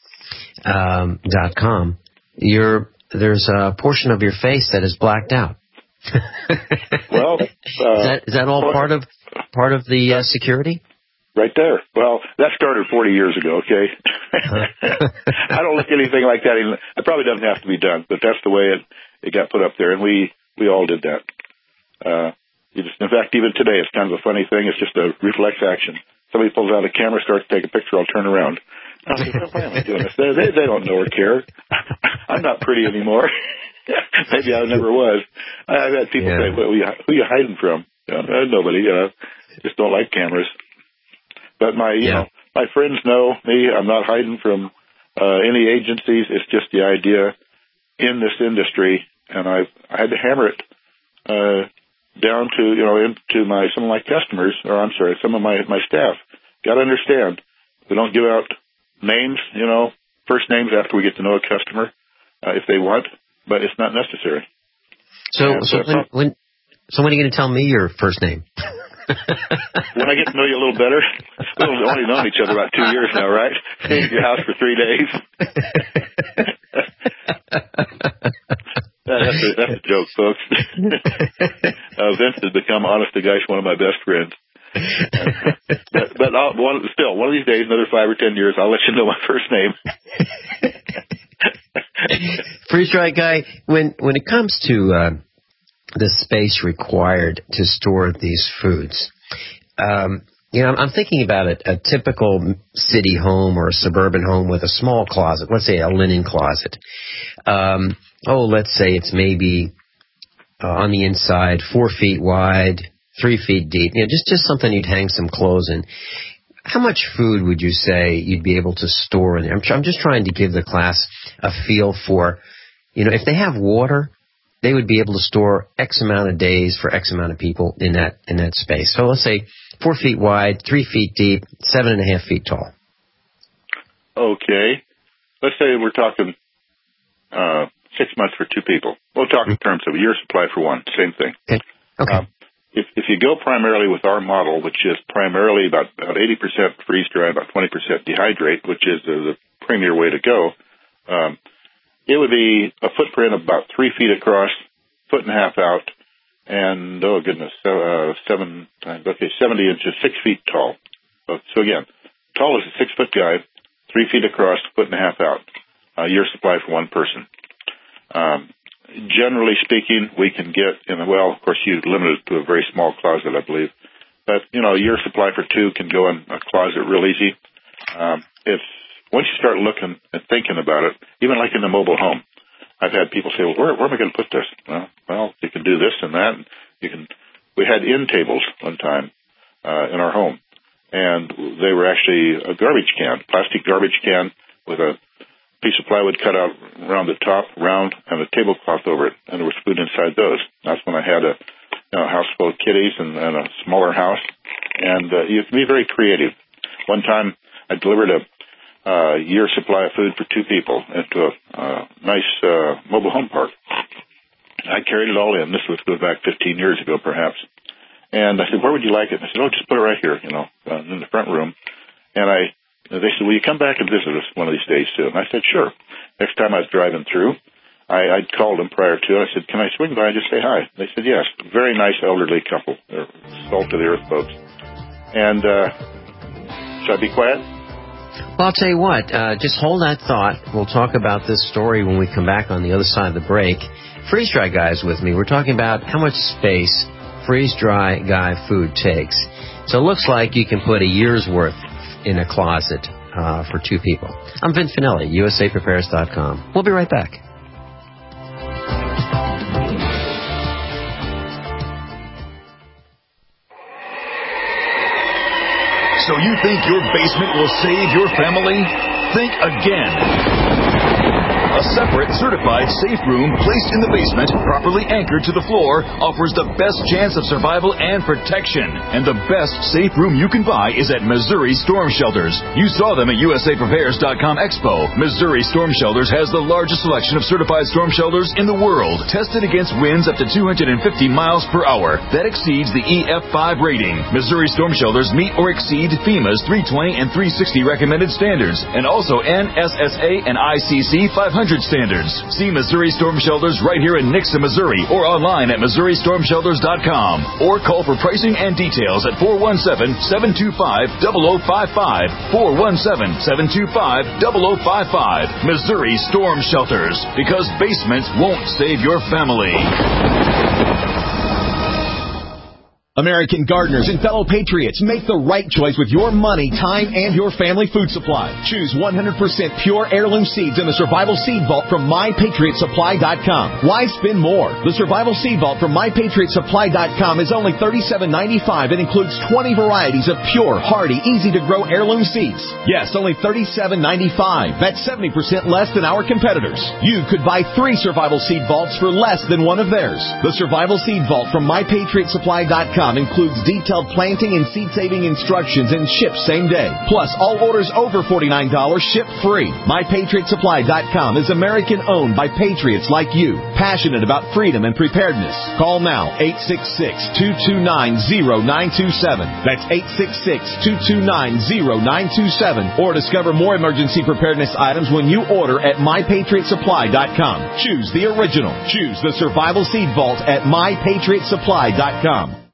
dot com, you're, there's a portion of your face that is blacked out. Well, uh, is that is that all part of part of the uh, security? Right there. Well, that started forty years ago. Okay, I don't look anything like that. It probably doesn't have to be done, but that's the way it it got put up there, and we. We all did that. Uh, you just, in fact, even today, it's kind of a funny thing. It's just a reflex action. Somebody pulls out a camera, starts to take a picture, I'll turn around. I say, why am I doing this? They, they, they don't know or care. I'm not pretty anymore. Maybe I never was. I've had people yeah. say, well, who, you, who are you hiding from? You know, nobody, you know, just don't like cameras. But my, you yeah. know, my friends know me. I'm not hiding from uh, any agencies. It's just the idea in this industry. And I I had to hammer it uh, down to, you know, into my, some of my customers, or I'm sorry, some of my, my staff. Got to understand, we don't give out names, you know, first names after we get to know a customer, uh, if they want, but it's not necessary. So, and, so, uh, when, when, so when are you going to tell me your first name? When I get to know you a little better. We've only known each other about two years now, right? Stayed at your house for three days. That's a, that's a joke, folks. uh, Vince has become, honest to gosh, one of my best friends. Uh, but but I'll, one, still, one of these days, another five or ten years, I'll let you know my first name. Freeze dry guy, when when it comes to uh, the space required to store these foods, um, you know, I'm thinking about it, a typical city home or a suburban home with a small closet, let's say a linen closet. Um, oh, let's say it's maybe uh, on the inside, four feet wide, three feet deep, you know, just, just something you'd hang some clothes in. How much food would you say you'd be able to store in there? I'm, I'm just trying to give the class a feel for, you know, if they have water, they would be able to store X amount of days for X amount of people in that in that space. So let's say four feet wide, three feet deep, seven and a half feet tall. Okay. Let's say we're talking uh, six months for two people. We'll talk in terms of a year supply for one. Same thing. Okay. Okay. Um, if, if you go primarily with our model, which is primarily about, about eighty percent freeze-dry, about twenty percent dehydrate, which is the, the premier way to go, um, it would be a footprint of about three feet across, foot and a half out, and, oh, goodness, uh, seven times, okay, seventy inches, six feet tall. So, so again, tall as a six-foot guy, three feet across, foot and a half out, uh, year supply for one person. Um, generally speaking, we can get, in the, well, of course, you limit it to a very small closet, I believe. But, you know, a year supply for two can go in a closet real easy. Um, if Once you start looking and thinking about it, even like in the mobile home, I've had people say, well, where, where am I going to put this? Well, well, you can do this and that. And you can. We had end tables one time uh, in our home, and they were actually a garbage can, plastic garbage can with a piece of plywood cut out around the top, round, and a tablecloth over it, and there was food inside those. That's when I had a you know, a house full of kiddies and, and a smaller house. And uh, you have to be very creative. One time I delivered a uh, year supply of food for two people into a uh, nice uh, mobile home park. I carried it all in. This was goes back fifteen years ago, perhaps. And I said, where would you like it? And I said, oh, just put it right here, you know, uh, in the front room. And I, they said, will you come back and visit us one of these days soon? And I said, sure. Next time I was driving through, I, I'd called them prior to it. I said, can I swing by and just say hi? They said, yes. Very nice elderly couple. They're salt-of-the-earth folks. And uh, should I be quiet? Well, I'll tell you what. Uh, just hold that thought. We'll talk about this story when we come back on the other side of the break. Freeze Dry Guy's with me. We're talking about how much space Freeze Dry Guy food takes. So it looks like you can put a year's worth in a closet uh, for two people. I'm Vince Finelli, U S A Prepares dot com. We'll be right back. So you think your basement will save your family? Think again. A separate, certified safe room placed in the basement, properly anchored to the floor, offers the best chance of survival and protection. And the best safe room you can buy is at Missouri Storm Shelters. You saw them at U S A Prepares dot com Expo. Missouri Storm Shelters has the largest selection of certified storm shelters in the world, tested against winds up to two hundred fifty miles per hour. That exceeds the E F five rating. Missouri Storm Shelters meet or exceed FEMA's three twenty and three sixty recommended standards, and also N S S A and I C C five hundred standards. See Missouri Storm Shelters right here in Nixa, Missouri, or online at Missouri Storm Shelters dot com, or call for pricing and details at four one seven, seven two five, zero zero five five, four one seven, seven two five, zero zero five five. Missouri Storm Shelters, because basements won't save your family. American gardeners and fellow patriots, make the right choice with your money, time, and your family food supply. Choose one hundred percent pure heirloom seeds in the Survival Seed Vault from my patriot supply dot com. Why spend more? The Survival Seed Vault from my patriot supply dot com is only thirty-seven ninety-five and includes twenty varieties of pure, hardy, easy-to-grow heirloom seeds. Yes, only thirty-seven ninety-five. That's seventy percent less than our competitors. You could buy three Survival Seed Vaults for less than one of theirs. The Survival Seed Vault from my patriot supply dot com includes detailed planting and seed-saving instructions and ships same day. Plus, all orders over forty-nine dollars ship free. my patriot supply dot com is American-owned by patriots like you, passionate about freedom and preparedness. Call now, eight six six, two two nine, zero nine two seven. That's eight six six, two two nine, zero nine two seven. Or discover more emergency preparedness items when you order at my patriot supply dot com. Choose the original. Choose the Survival Seed Vault at my patriot supply dot com.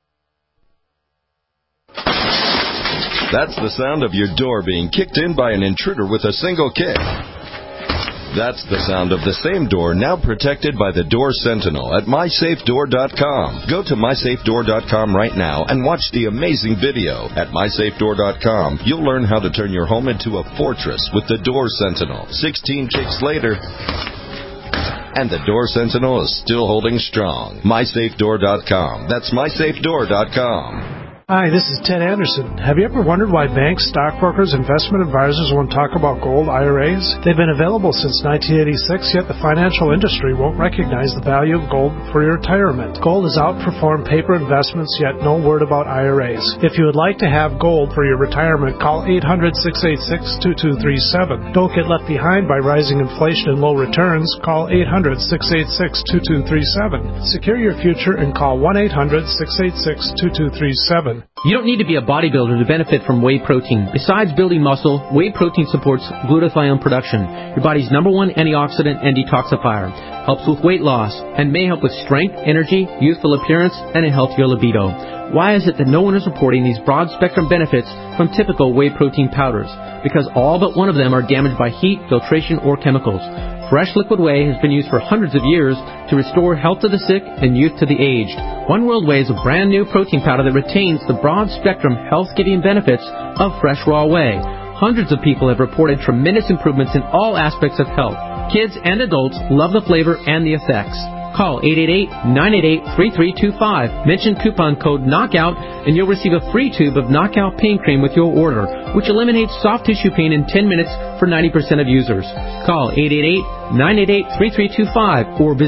That's the sound of your door being kicked in by an intruder with a single kick. That's the sound of the same door now protected by the Door Sentinel at my safe door dot com. Go to my safe door dot com right now and watch the amazing video. At my safe door dot com, you'll learn how to turn your home into a fortress with the Door Sentinel. sixteen kicks later, and the Door Sentinel is still holding strong. my safe door dot com. That's my safe door dot com. Hi, this is Ted Anderson. Have you ever wondered why banks, stockbrokers, investment advisors won't talk about gold I R As? They've been available since nineteen eighty-six, yet the financial industry won't recognize the value of gold for your retirement. Gold has outperformed paper investments, yet no word about I R As. If you would like to have gold for your retirement, call eight hundred, six eight six, two two three seven. Don't get left behind by rising inflation and low returns. Call eight hundred, six eight six, two two three seven. Secure your future and call one eight hundred, six eight six, two two three seven. You don't need to be a bodybuilder to benefit from whey protein. Besides building muscle, whey protein supports glutathione production, your body's number one antioxidant and detoxifier, helps with weight loss, and may help with strength, energy, youthful appearance, and a healthier libido. Why is it that no one is reporting these broad-spectrum benefits from typical whey protein powders? Because all but one of them are damaged by heat, filtration, or chemicals. Fresh liquid whey has been used for hundreds of years to restore health to the sick and youth to the aged. One World Whey is a brand new protein powder that retains the broad-spectrum health-giving benefits of fresh raw whey. Hundreds of people have reported tremendous improvements in all aspects of health. Kids and adults love the flavor and the effects. Call eight eight eight, nine eight eight, three three two five. Mention coupon code KNOCKOUT and you'll receive a free tube of Knockout Pain Cream with your order, which eliminates soft tissue pain in ten minutes for ninety percent of users. Call eight eight eight, nine eight eight, three three two five or visit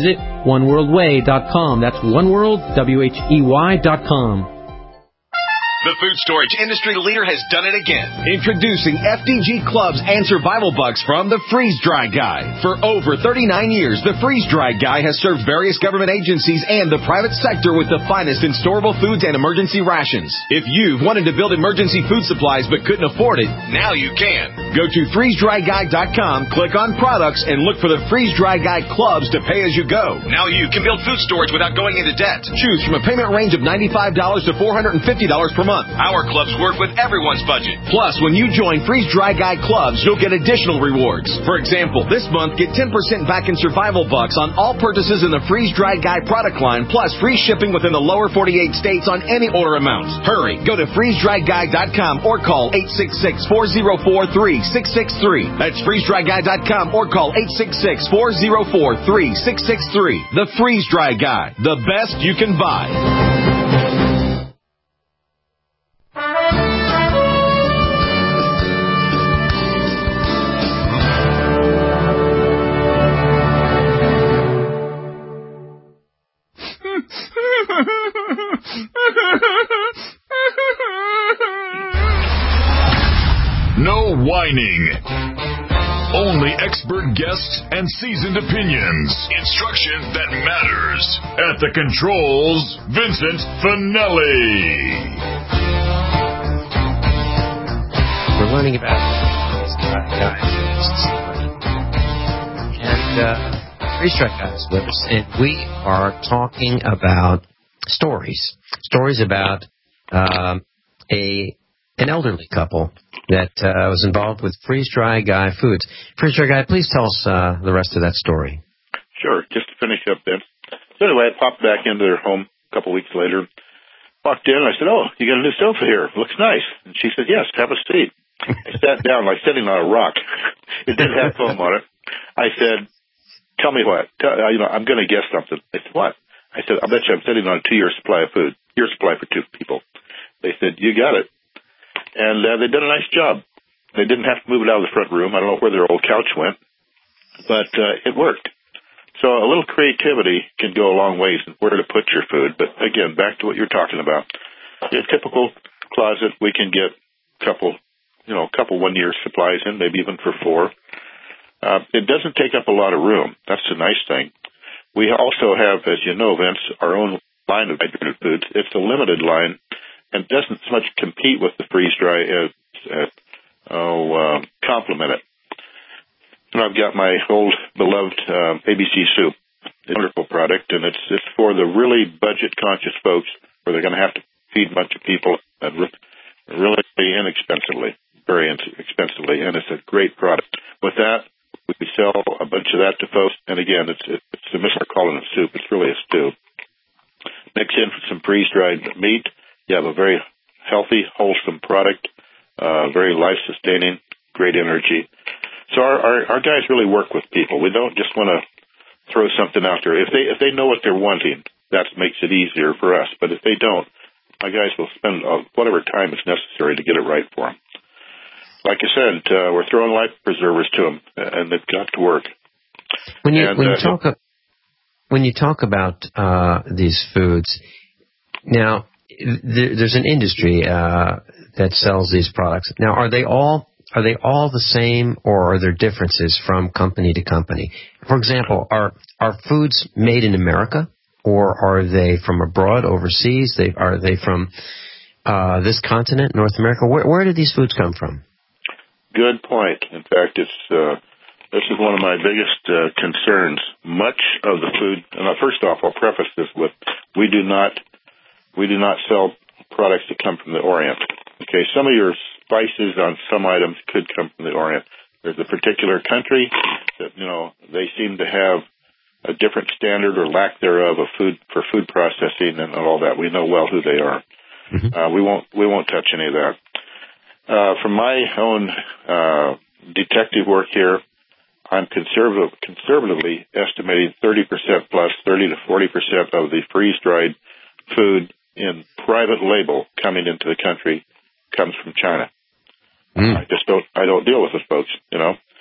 one world way dot com. That's oneworld, W H E Y dot com. The food storage industry leader has done it again. Introducing F D G Clubs and Survival Bucks from the Freeze Dry Guy. For over thirty-nine years, the Freeze Dry Guy has served various government agencies and the private sector with the finest in storable foods and emergency rations. If you've wanted to build emergency food supplies but couldn't afford it, now you can. Go to freeze dry guy dot com, click on products, and look for the Freeze Dry Guy Clubs to pay as you go. Now you can build food storage without going into debt. Choose from a payment range of ninety-five dollars to four hundred fifty dollars per month. Our clubs work with everyone's budget. Plus, when you join Freeze Dry Guy Clubs, you'll get additional rewards. For example, this month, get ten percent back in Survival Bucks on all purchases in the Freeze Dry Guy product line, plus free shipping within the lower forty-eight states on any order amount. Hurry, go to freeze dry guy dot com or call eight six six, four zero four, three six six three. That's freeze dry guy dot com or call eight six six, four zero four, three six six three. The Freeze Dry Guy, the best you can buy. No whining. Only expert guests and seasoned opinions. Instruction that matters. At the controls, Vincent Finelli. We're learning about these guys and uh, Freeze Dry Guys with us, and we are talking about stories. Stories about um, a an elderly couple that uh, was involved with Freeze Dry Guy Foods. Freeze Dry Guy, please tell us uh, the rest of that story. Sure. Just to finish up, Vince. So anyway, I popped back into their home a couple weeks later, walked in, and I said, "Oh, you got a new sofa here. Looks nice." And she said, "Yes, have a seat." I sat down like sitting on a rock. It didn't have foam on it. I said, "Tell me what. Tell, you know, I'm going to guess something." They said, "What?" I said, "I bet you I'm sitting on a two-year supply of food. Year supply for two people." They said, "You got it." And uh, they did a nice job. They didn't have to move it out of the front room. I don't know where their old couch went, but uh, it worked. So a little creativity can go a long ways in where to put your food. But again, back to what you're talking about. A typical closet, we can get a couple, you know, a couple one-year supplies in, maybe even for four. Uh, it doesn't take up a lot of room. That's the nice thing. We also have, as you know, Vince, our own line of hydrated foods. It's a limited line and doesn't so much compete with the freeze dry as, as oh, uh, complement it. And I've got my old beloved uh, A B C soup. It's a wonderful product, and it's it's for the really budget-conscious folks where they're going to have to feed a bunch of people and really inexpensively, very inexpensively, and it's a great product. With that, we sell a bunch of that to folks, and again, it's it's a mister calling it soup. It's really a stew. Mix in some freeze-dried meat. You have a very healthy, wholesome product, uh, very life-sustaining, great energy. So our, our, our guys really work with people. We don't just want to throw something out there. If they if they know what they're wanting, that makes it easier for us. But if they don't, my guys will spend uh, whatever time is necessary to get it right for them. Like I said, uh, we're throwing life preservers to them, and they've got to work. When you and, when you uh, talk uh, when you talk about uh, these foods, now there, there's an industry uh, that sells these products. Now, are they all Are they all the same, or are there differences from company to company? For example, are are foods made in America, or are they from abroad, overseas? They, are they from uh, this continent, North America? Where, where do these foods come from? Good point. In fact, it's uh, this is one of my biggest uh, concerns. Much of the food, and first off, I'll preface this with we do not we do not sell products that come from the Orient. Okay, some of your spices on some items could come from the Orient. There's a particular country that, you know, they seem to have a different standard or lack thereof of food for food processing and all that. We know well who they are. Mm-hmm. Uh, we won't we won't touch any of that. Uh, from my own uh, detective work here, I'm conservative, conservatively estimating thirty percent plus, thirty to forty percent of the freeze-dried food in private label coming into the country comes from China. Mm. I just don't, I don't deal with those folks, you know.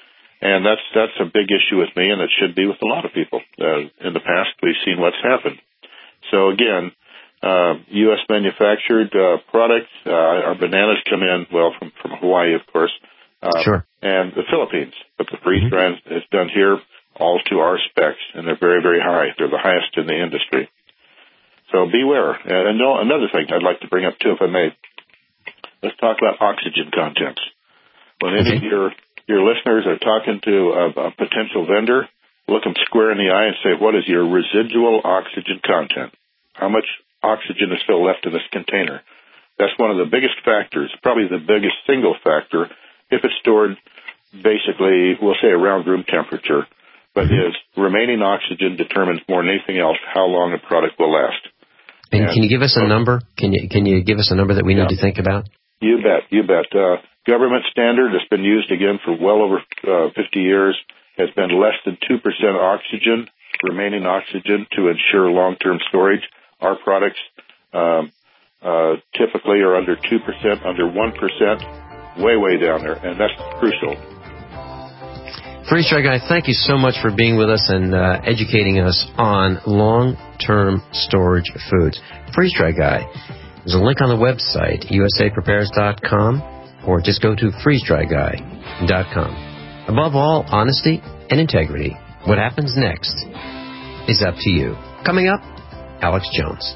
And that's that's a big issue with me, and it should be with a lot of people. Uh, in the past, we've seen what's happened. So again, uh, U S manufactured uh, products. Uh, our bananas come in, well, from, from Hawaii, of course, uh, sure. and the Philippines. But the freeze-dried mm-hmm. is done here, all to our specs, and they're very, very high. They're the highest in the industry. So beware. And another thing I'd like to bring up, too, if I may. Let's talk about oxygen contents. When any of your, your listeners are talking to a, a potential vendor, look them square in the eye and say, what is your residual oxygen content? How much oxygen is still left in this container? That's one of the biggest factors, probably the biggest single factor, if it's stored basically, we'll say around room temperature. But is remaining oxygen determines more than anything else how long a product will last. And, and can you give us a uh, number? Can you can you give us a number that we yeah. need to think about? You bet, you bet. Uh, government standard has been used again for well over uh, fifty years. Has been less than two percent oxygen, remaining oxygen to ensure long-term storage. Our products um, uh, typically are under two percent, under one percent, way, way down there, and that's crucial. Freeze-Dry Guy, thank you so much for being with us and uh, educating us on long-term storage foods. Freeze-Dry Guy, there's a link on the website, U S A prepares dot com, or just go to freeze dry guy dot com. Above all, honesty and integrity. What happens next is up to you. Coming up, Alex Jones.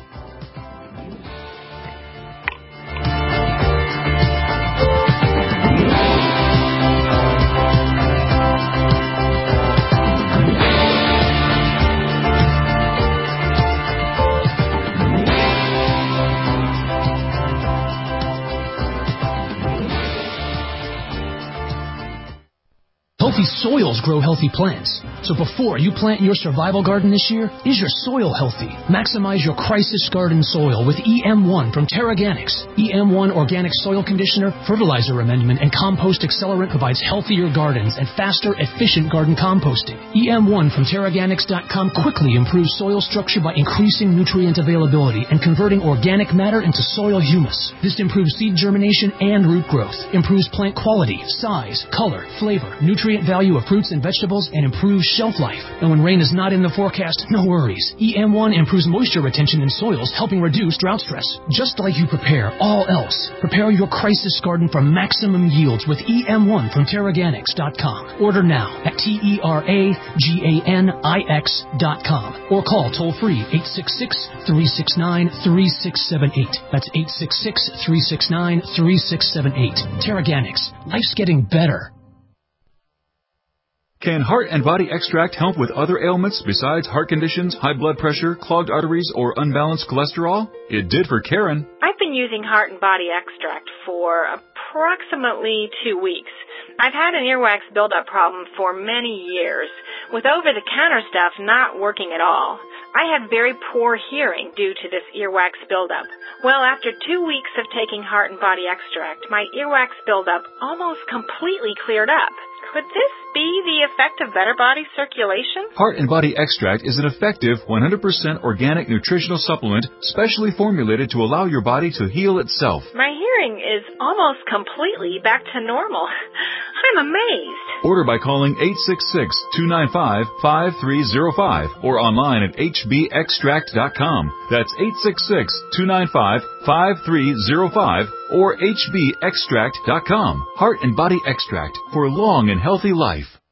Healthy soils grow healthy plants. So before you plant your survival garden this year, is your soil healthy? Maximize your crisis garden soil with E M one from Terraganics. E M one Organic Soil Conditioner, Fertilizer Amendment, and Compost Accelerant provides healthier gardens and faster, efficient garden composting. E M one from Terraganics dot com quickly improves soil structure by increasing nutrient availability and converting organic matter into soil humus. This improves seed germination and root growth, improves plant quality, size, color, flavor, nutrient value of fruits and vegetables, and improves shelf life. And when rain is not in the forecast, no worries. E M one improves moisture retention in soils, helping reduce drought stress. Just like you prepare all else, prepare your crisis garden for maximum yields with E M one from Terraganics dot com. Order now at T E R A G A N I X dot com or call toll-free eight six six, three six nine, three six seven eight. That's eight six six, three six nine, three six seven eight. Terraganics. Life's getting better. Can Heart and Body Extract help with other ailments besides heart conditions, high blood pressure, clogged arteries, or unbalanced cholesterol? It did for Karen. I've been using Heart and Body Extract for approximately two weeks. I've had an earwax buildup problem for many years, with over-the-counter stuff not working at all. I had very poor hearing due to this earwax buildup. Well, after two weeks of taking Heart and Body Extract, my earwax buildup almost completely cleared up. Could this be the effect of better body circulation? Heart and Body Extract is an effective one hundred percent organic nutritional supplement specially formulated to allow your body to heal itself. My hearing is almost completely back to normal. I'm amazed. Order by calling eight six six, two nine five, five three zero five or online at H B extract dot com. That's eight six six, two nine five, five three zero five or H B extract dot com. Heart and Body Extract for a long and healthy life.